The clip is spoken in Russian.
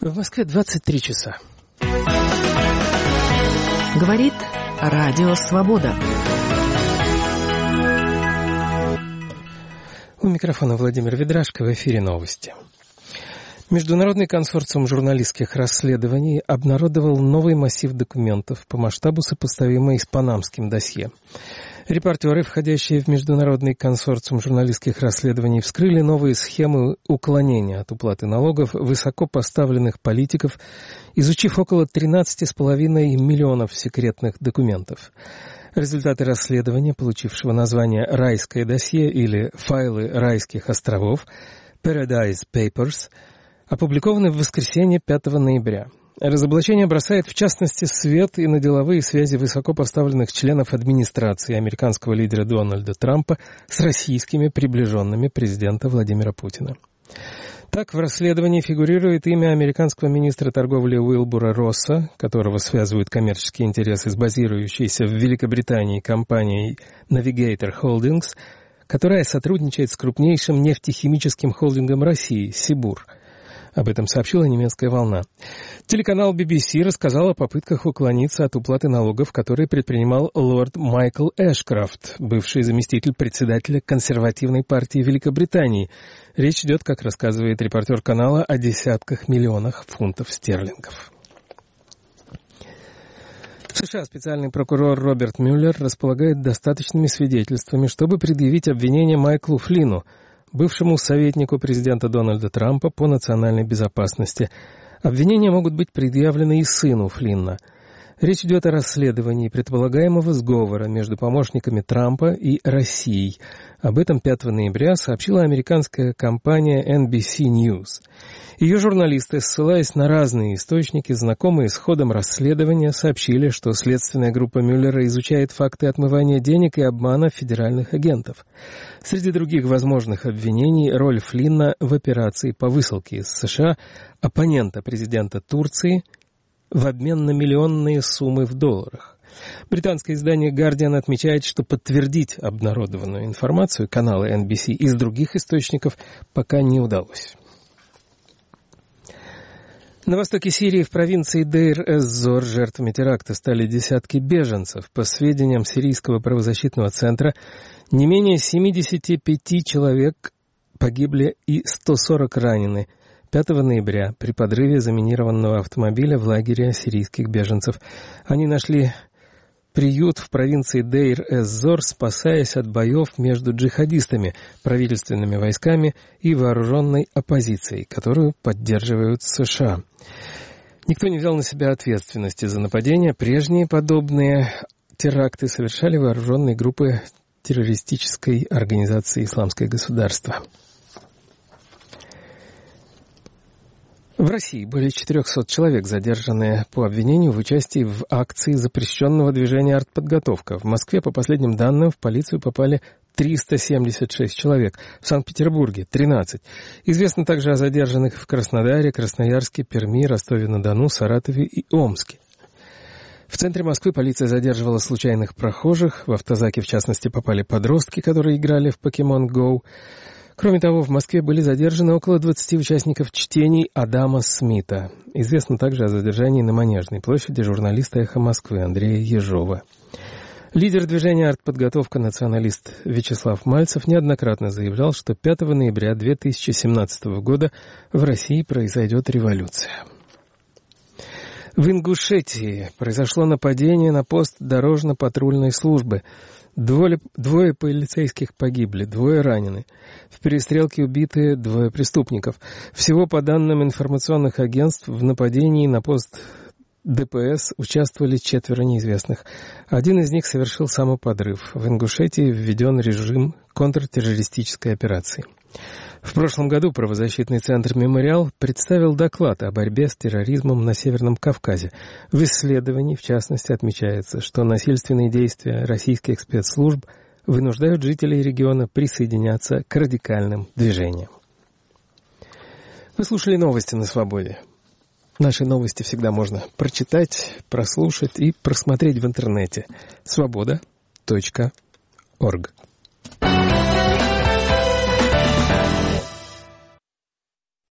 В Москве 23 часа. Говорит Радио Свобода. У микрофона Владимир Ведрашко, в эфире новости. Международный консорциум журналистских расследований обнародовал новый массив документов по масштабу, сопоставимый с панамским досье. Репортеры, входящие в Международный консорциум журналистских расследований, вскрыли новые схемы уклонения от уплаты налогов высокопоставленных политиков, изучив около 13,5 миллионов секретных документов. Результаты расследования, получившего название «Райское досье» или «Файлы райских островов» Paradise Papers, опубликованы в воскресенье 5 ноября. Разоблачение бросает, в частности, свет и на деловые связи высокопоставленных членов администрации американского лидера Дональда Трампа с российскими приближенными президента Владимира Путина. Так, в расследовании фигурирует имя американского министра торговли Уилбура Росса, которого связывают коммерческие интересы с базирующейся в Великобритании компанией Navigator Holdings, которая сотрудничает с крупнейшим нефтехимическим холдингом России «Сибур». Об этом сообщила немецкая «Волна». Телеканал BBC рассказал о попытках уклониться от уплаты налогов, которые предпринимал лорд Майкл Эшкрофт, бывший заместитель председателя консервативной партии Великобритании. Речь идет, как рассказывает репортер канала, о десятках миллионах фунтов стерлингов. В США специальный прокурор Роберт Мюллер располагает достаточными свидетельствами, чтобы предъявить обвинение Майклу Флинну, бывшему советнику президента Дональда Трампа по национальной безопасности. Обвинения могут быть предъявлены и сыну Флинна. Речь идет о расследовании предполагаемого сговора между помощниками Трампа и Россией. Об этом 5 ноября сообщила американская компания NBC News. Ее журналисты, ссылаясь на разные источники, знакомые с ходом расследования, сообщили, что следственная группа Мюллера изучает факты отмывания денег и обмана федеральных агентов. Среди других возможных обвинений роль Флинна в операции по высылке из США оппонента президента Турции в обмен на миллионные суммы в долларах. Британское издание «Гардиан» отмечает, что подтвердить обнародованную информацию канала NBC из других источников пока не удалось. На востоке Сирии в провинции Дейр-эз-Зор жертвами теракта стали десятки беженцев. По сведениям сирийского правозащитного центра, не менее 75 человек погибли и 140 ранены 5 ноября при подрыве заминированного автомобиля в лагере сирийских беженцев. Они нашли приют в провинции Дейр-эз-Зор, спасаясь от боев между джихадистами, правительственными войсками и вооруженной оппозицией, которую поддерживают США. Никто не взял на себя ответственности за нападения. Прежние подобные теракты совершали вооруженные группы террористической организации «Исламское государство». В России более 400 человек задержаны по обвинению в участии в акции запрещенного движения «Артподготовка». В Москве, по последним данным, в полицию попали 376 человек, в Санкт-Петербурге – 13. Известно также о задержанных в Краснодаре, Красноярске, Перми, Ростове-на-Дону, Саратове и Омске. В центре Москвы полиция задерживала случайных прохожих. В автозаки, в частности, попали подростки, которые играли в Pokemon Go. Кроме того, в Москве были задержаны около 20 участников чтений Адама Смита. Известно также о задержании на Манежной площади журналиста «Эхо Москвы» Андрея Ежова. Лидер движения «Артподготовка» националист Вячеслав Мальцев неоднократно заявлял, что 5 ноября 2017 года в России произойдет революция. В Ингушетии произошло нападение на пост дорожно-патрульной службы. Двое полицейских погибли, 2 ранены. В перестрелке убиты 2 преступников. Всего, по данным информационных агентств, в нападении на пост ДПС участвовали 4 неизвестных. Один из них совершил самоподрыв. В Ингушетии введен режим контртеррористической операции. В прошлом году правозащитный центр «Мемориал» представил доклад о борьбе с терроризмом на Северном Кавказе. В исследовании, в частности, отмечается, что насильственные действия российских спецслужб вынуждают жителей региона присоединяться к радикальным движениям. Вы слушали новости на Свободе. Наши новости всегда можно прочитать, прослушать и просмотреть в интернете. Svoboda.org